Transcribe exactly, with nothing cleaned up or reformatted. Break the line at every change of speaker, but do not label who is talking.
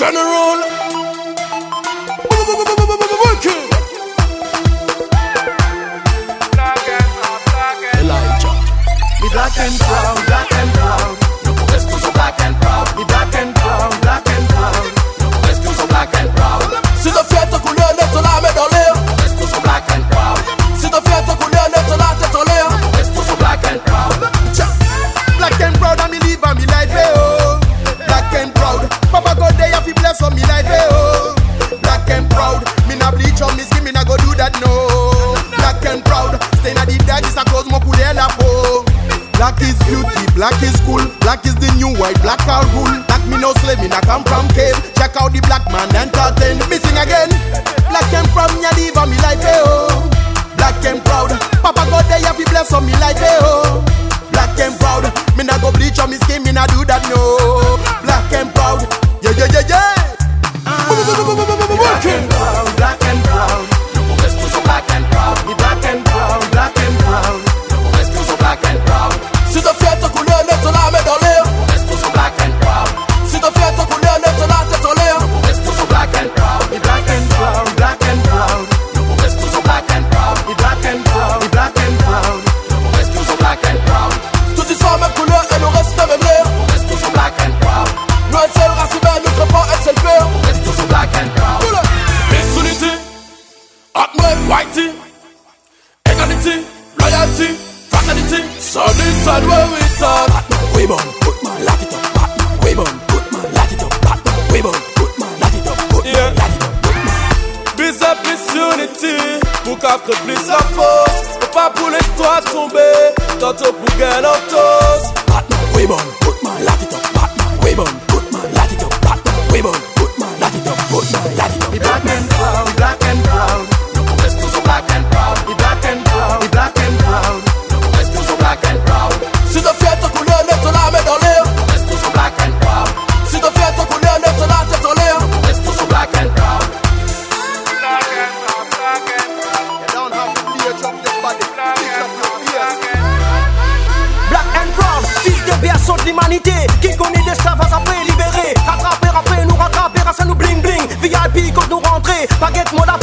General Elijah.
Be black and proud, black and proud. No puedes tú so black and proud. Be black and proud, black and proud. No puedes tú so black and proud.
Si te fais te couler, laisse la main dans l'air.
No puedes tú so black and proud.
Si te fais te couler, laisse la tête en l'air.
No puedes tú so black and proud.
Black and proud, and me live and me life, eh, oh. Black and proud, Papa God they have to bless on me life, eh, oh. Black and proud, me na bleach on me skin, me na go do that, no. Black and proud, stay na the dad is a cause mo kule la po. Black is beauty, black is cool, black is the new white, black all rule. Black me no slave, me na come from cave. Check out the black man entertain. Me sing again. Black and proud, me a live on me life, eh, oh. Black and proud, Papa God they have to bless on me life, eh, oh. Black and proud, me na go bleach on me skin, me na do that, no. Black and proud, yeah, yeah, yeah, yeah.
Ah. Black and proud, black and proud. No puedes tú so black and proud. Be black and proud, black and proud. No puedes tú so black and proud.
Si te fais te couler, laisse la main dans l'air.
No puedes tú so black and proud.
Si te fais te couler, laisse la tête en l'air.
No puedes tú so black and proud. Be black and proud, black and proud. No puedes tú so black and proud. Be black and proud, be black and proud. No puedes tú so black and proud.
Toutes ils sont même couleur et le reste même l'air.
No puedes tú so black and proud.
Le seul racine, ne crée pas, elle sait le faire.
No puedes tú so black and proud.
Miss Unity, Atman, Whitey, Equality, Loyalty, Fraternity. So this and where we talk. Batman, we born, put my light it up. Batman, we born, put my light it up. Batman, we born, put my light it up. Put my light it up. Put my. Bis up, Miss Unity, pour qu'après plus la force. Faut pas pour l'histoire tomber, tantôt pour gagner en toast. Batman, we born, put my light it up. Batman, we born, put my light it up. Batman, we born, put my light it up. Put my light it up.
Be black and proud, black and proud. No puedes tú so black and proud. Be black and proud, be black and proud. No puedes tú so black and proud.
Si te fais te couler, laisse la main dans l'air.
No puedes tú so black and proud.
Si te fais te couler, laisse la tête en l'air.
No puedes tú so black and proud.
Black and proud, black and proud. You don't have to bleach up your body, bleach up your face.
Black and proud, fils de berceau de l'humanité, qui connaît l'esclavage après libéré. Rattraper, après nous rattraper, ça nous bling bling. V I P quand nous rentrer, baguette, mola